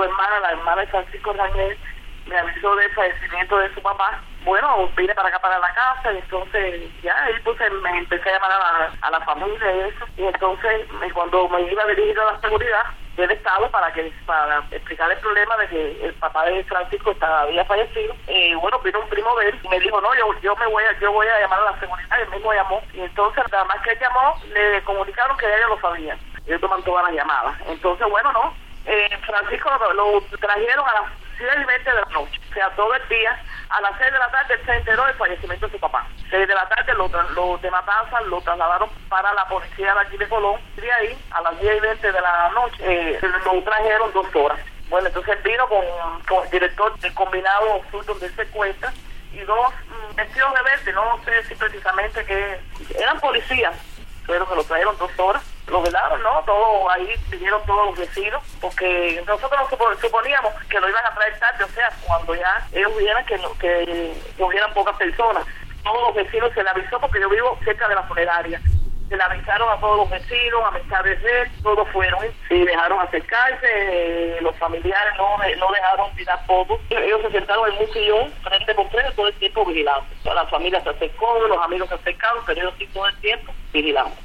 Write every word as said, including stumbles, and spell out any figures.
su hermana, la hermana de Francisco Rangel, me avisó del fallecimiento de su papá. Bueno, vine para acá, para la casa, y entonces ya ahí pues me empecé a llamar a la, a la familia y eso. Y entonces cuando me iba a dirigir a la seguridad del Estado para que para explicar el problema de que el papá de Francisco estaba, había fallecido, eh, bueno, vino un primo de él y me dijo, no, yo, yo me voy a yo voy a llamar a la seguridad, y él mismo llamó. Y entonces nada más que él llamó, le comunicaron que ella lo sabía. Ellos toman todas las llamadas. Entonces, bueno, no, eh, Francisco lo, lo trajeron a las siete y veinte de la noche, o sea, todo el día. A las seis de la tarde él se enteró del fallecimiento de su papá. seis de la tarde los lo de Matanza lo trasladaron para la policía de aquí de Colón. Y de ahí, a las diez y veinte de la noche, eh, lo trajeron dos horas. Bueno, entonces él vino con, con el director del combinado sur donde él se encuentra y dos mm, vestidos de verde, no sé si precisamente que eran policías, pero que lo trajeron dos horas. Lo velaron, ¿no? Todo ahí vinieron todos los vecinos, porque nosotros suponíamos que lo iban a traer tarde, o sea, cuando ya ellos vieran que, no, que, que hubieran pocas personas. Todos los vecinos se le avisó, porque yo vivo cerca de la funeraria. Se le avisaron a todos los vecinos, a mensajes de él, todos fueron, sí, dejaron acercarse, eh, los familiares no, no dejaron tirar fotos. Ellos se sentaron en un sillón, frente por frente, todo el tiempo vigilando. La familia se acercó, los amigos se acercaron, pero ellos sí todo el tiempo vigilando.